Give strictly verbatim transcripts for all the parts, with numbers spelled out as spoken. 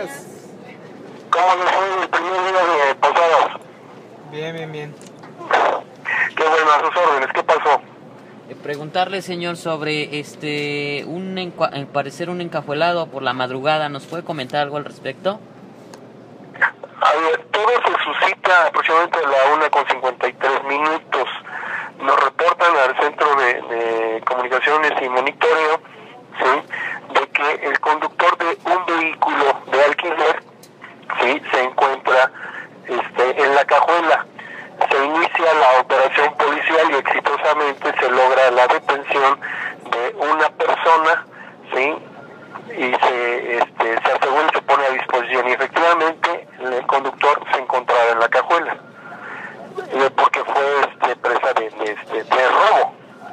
días. ¿Cómo les fue el primer día de Posadas? Bien, bien, bien. Qué bueno, a sus órdenes, ¿qué pasó? Eh, preguntarle, señor, sobre este un encua- eh, parecer un encajuelado por la madrugada. ¿Nos puede comentar algo al respecto? A ver, todo se suscita aproximadamente a la una con cincuenta y tres minutos. Nos reportan al Centro de, de Comunicaciones y Monitoreo, ¿sí?, de que el conductor de un vehículo de alquiler, ¿sí?, se encuentra este, en la cajuela. Se inicia la operación policial y exitosamente se logra la detención de una persona, ¿sí?, y se, este, se asegura y se pone a disposición. Y efectivamente el conductor se encontraba en la cajuela, eh, porque fue este, presa de, de, este, de robo.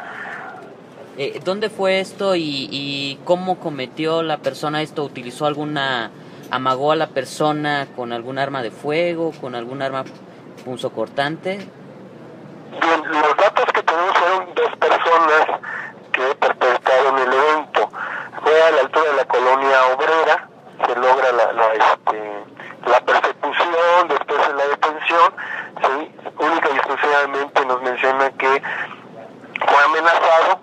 Eh, ¿Dónde fue esto y, y cómo cometió la persona esto? ¿Utilizó alguna, amagó a la persona con algún arma de fuego, con algún arma punzocortante? Bien, los datos que tenemos fueron dos personas que perpetraron el evento. Fue a la altura de la colonia obrera, se logra la, la, este, la persecución, después de la detención, ¿sí? Única y exclusivamente nos menciona que fue amenazado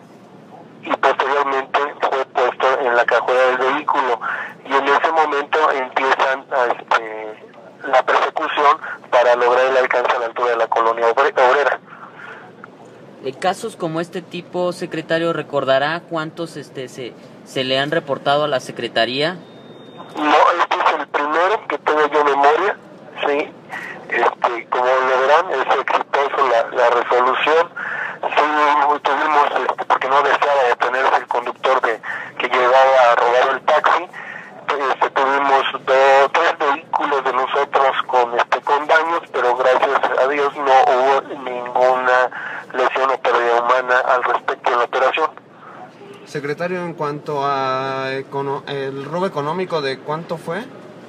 y posteriormente fue puesto en la cajuela del vehículo, y en ese momento empiezan a, este, la persecución para lograr el alcance a la altura de la colonia obrera. Eh, casos como este tipo, secretario, ¿recordará cuántos este se, se le han reportado a la Secretaría? No, este es el primero que tengo yo memoria, sí. Este, como lo verán, es exitoso la, la resolución. Sí, tuvimos, este, porque no deseaba detenerse el conductor de que llevaba a robar el taxi. Este, tuvimos dos, tres vehículos de nosotros con este con daños, pero gracias a Dios no hubo ninguna lesión o pérdida humana al respecto de la operación. Secretario, en cuanto a econo- el robo económico, ¿de cuánto fue?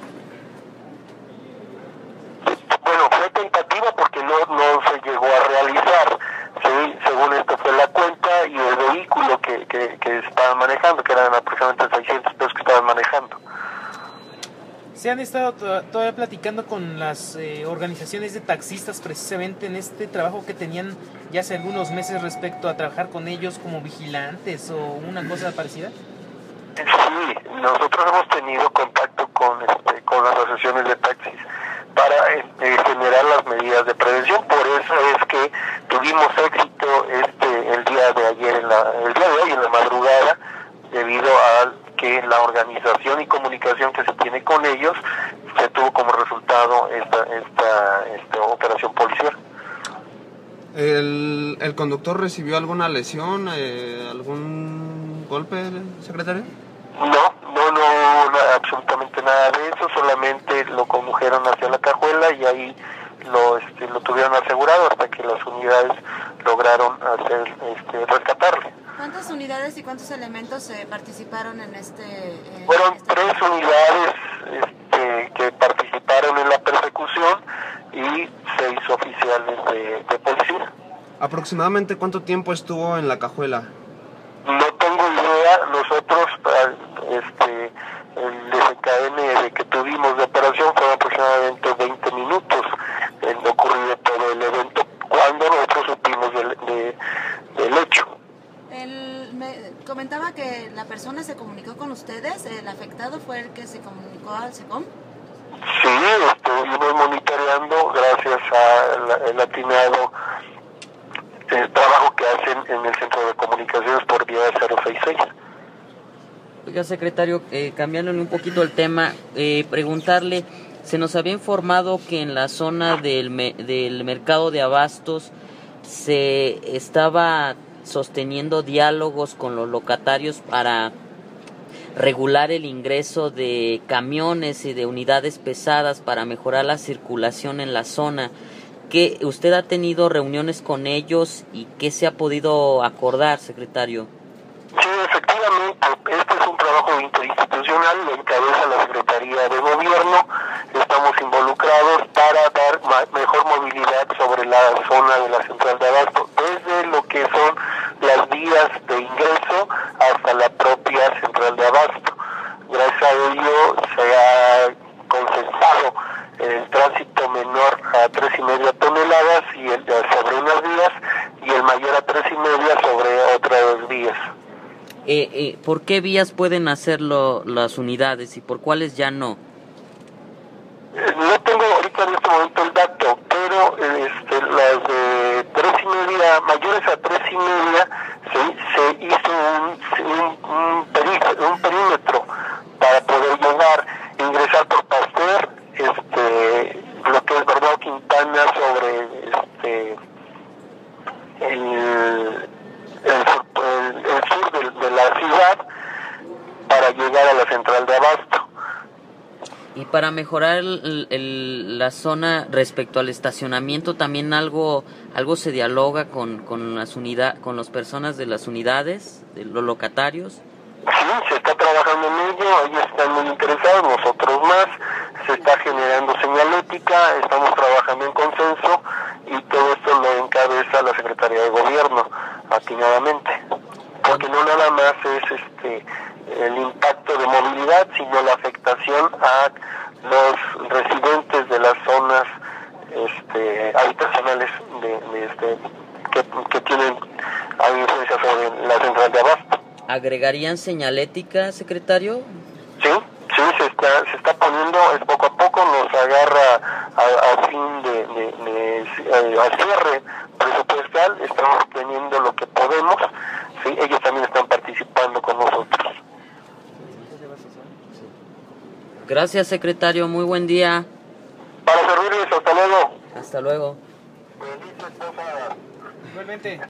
Bueno, fue tentativa porque no, no se llegó a realizar, ¿sí? Según esto fue la cuenta y el vehículo que, que, que estaban manejando, que eran aproximadamente seiscientos pesos que estaban manejando. ¿Se han estado to- todavía platicando con las eh, organizaciones de taxistas precisamente en este trabajo que tenían ya hace algunos meses respecto a trabajar con ellos como vigilantes o una cosa parecida? Sí, nosotros hemos tenido contacto con, este, con las asociaciones de taxis para eh, generar las medidas de prevención. Por eso es que tuvimos éxito este el día de ayer, en la, el día de hoy en la madrugada, debido a que la organización y comunicación que se tiene con ellos se tuvo como resultado esta esta, esta operación policial. ¿El, el conductor recibió alguna lesión, eh, algún golpe, secretario? No, no, no hubo na- absolutamente nada de eso, solamente lo condujeron hacia la cajuela y ahí lo este, lo tuvieron asegurado hasta que las unidades lograron hacer este, rescatarle. ¿Cuántas unidades y cuántos elementos eh, participaron en este...? Eh, Fueron este tres unidades este, que participaron en la persecución y seis oficiales de, de policía. ¿Aproximadamente cuánto tiempo estuvo en la cajuela? No tengo idea, nosotros, este, el S K N de que tuvimos de operación fueron aproximadamente veinte minutos en ocurrido todo el evento, cuando nosotros supimos del, de, del hecho. El, me comentaba que la persona se comunicó con ustedes, el afectado fue el que se comunicó al SECOM. Sí, estuvimos monitoreando gracias al atinado el trabajo que hacen en el Centro de Comunicaciones por vía cero seis seis. Oiga, secretario, eh, cambiándole un poquito el tema, eh, preguntarle, se nos había informado que en la zona del, me, del mercado de abastos se estaba sosteniendo diálogos con los locatarios para regular el ingreso de camiones y de unidades pesadas para mejorar la circulación en la zona. ¿Qué, usted ha tenido reuniones con ellos y qué se ha podido acordar, secretario? Sí, efectivamente, este es un trabajo interinstitucional, lo encabeza la Secretaría de Gobierno, estamos involucrados para dar ma- mejor movilidad sobre la zona de la central de abasto, desde lo que son las vías de ingreso hasta la propia central de abasto. Gracias a ello se ha eh, eh, ¿por qué vías pueden hacerlo las unidades y por cuáles ya no? Eh, no tengo ahorita en este momento el dato, pero este, las de tres y media, mayores a tres y media, se, se hizo un, un, un, perí, un perímetro para poder llegar, ingresar por Pasteur, este, lo que es Bernardo Quintana sobre este, el, el, el, el sur de, de la ciudad, para llegar a la central de abasto. Y para mejorar el, el, la zona respecto al estacionamiento, también algo algo se dialoga con con las unidades, con las personas de las unidades, de los locatarios. Sí, se está trabajando en ello, ellos están muy interesados, nosotros más, se está generando señalética, estamos trabajando en consenso y todo esto lo encabeza la Secretaría de Gobierno, atinadamente, porque no nada más es este el impacto de movilidad, sino la afectación a los residentes de las zonas este, habitacionales de, de este que, que tienen influencia sobre la central de abasto. ¿Agregarían señalética, secretario? Sí, sí, se está se está poniendo, es poco a poco, nos agarra a, a fin de, de, de, de a cierre presupuestal, estamos teniendo lo que podemos, sí, ellos también están participando con nosotros. Gracias, secretario, muy buen día. Para servirles, hasta luego. Hasta luego. Feliz esposa. Igualmente.